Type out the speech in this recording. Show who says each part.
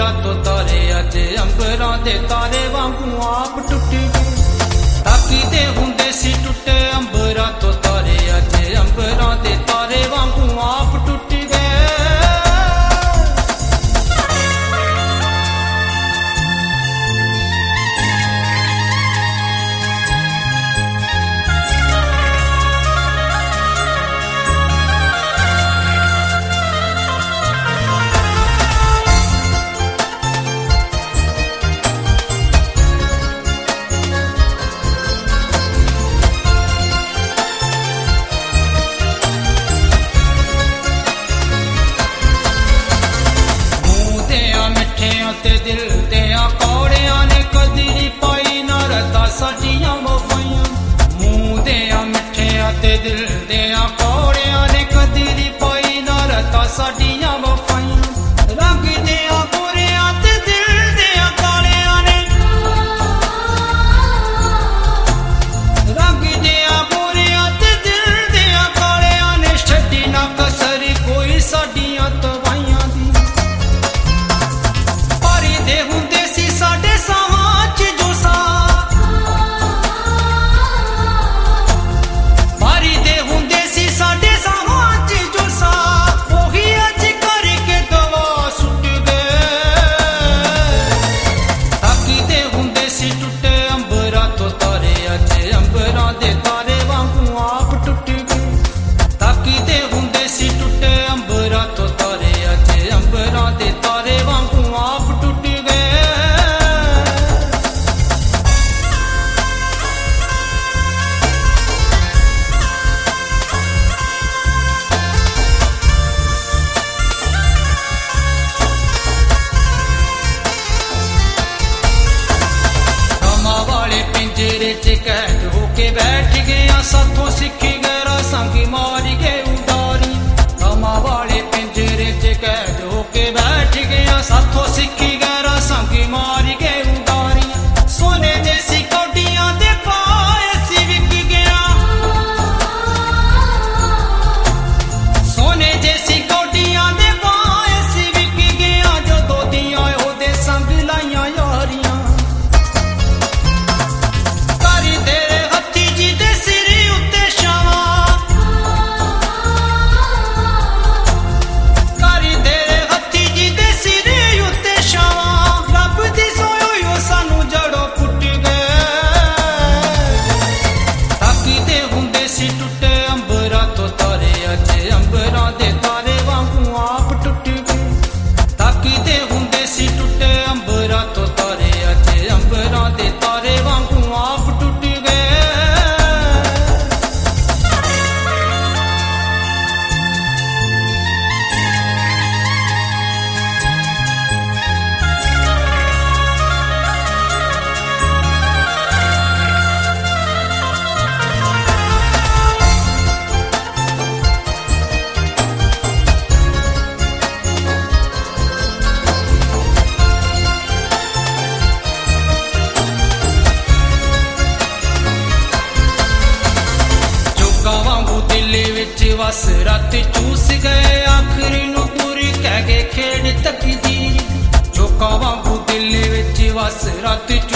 Speaker 1: अंबरा तो तारे अज अंबरा दे तारे वांगू आप टुट गए। ताकी दे हुंदे सी टुटे अंबरा तो तारे अज अंबरा दे तारे वांगू आप टुट गए। ते दिल दिया कौड़िया ने कदरी पाई ना रता साडियां वफाइयां। मुंह दिया मिठिया ते दिल दिया कौड़िया ने कदरी पाई ना रता साडियां वफाइयां। रंग दिया गोरिया ते दिल दिया कालिया ने रंग दिया गोरिया ते दिल दिया कालिया ने छड्डी ना कसर कोई साडियां तवाइयां दी। दे हुंदे सी साडे साहां च जो सा पारी दे हुंदे सी साडे साहां च जो सा ओही अज करके दवा सुट गए। ताकी दे हुंदे सी टुटे अंबरा तो तारे अज अंबरा दे तारे वांगू आप टुट गए। ताकी दे हुंदे सी टुटे अंबरा तो तारे अज अंबरा दे तारे वांगू आप टुट कैद होके बैठ गया साथों सिखी गैरा संग मारी गए उडारी। तमा वाले पिंजरे च कैद होके बैठ गया साथों सिखी गैरा संग मारी गए उडारी। सोने जैसी कौडियां दे पाए सी विक गया सोने जैसी कौडियां दे पाए सी विक गया। जो दो दियां ओदे संग लाइयां यारियां। वस रात चूस गए आखिरी नू पूरी कह गए खेड़ तकदीर। चौका वांगू दिल विच वस रात